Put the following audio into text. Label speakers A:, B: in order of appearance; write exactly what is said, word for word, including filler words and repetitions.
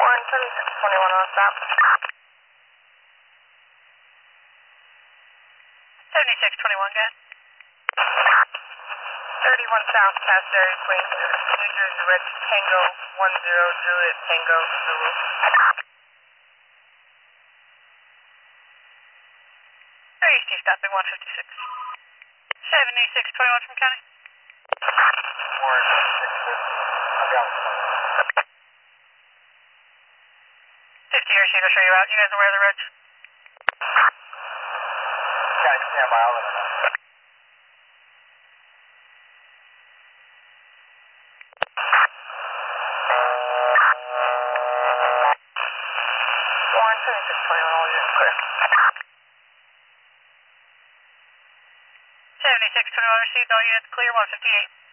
A: Warren, seventy-six twenty-one on stop.
B: seventy-six twenty-one, good.
A: thirty-one South, Castleberry, Queens, New Jersey, Red Tango, one zero, Juliet Tango, Zulu.
B: Hey, Steve, stopping one fifty-six. seventy-six twenty-one from county.
C: Warren, six fifty. I got it.
B: fifty airspeed will show you out. You guys aware of the roads?
C: Guys, stand by, I'll let her know.
A: Warren, seventy-six twenty-one, all units clear.
B: seventy-six twenty-one received, all units clear, one fifty-eight.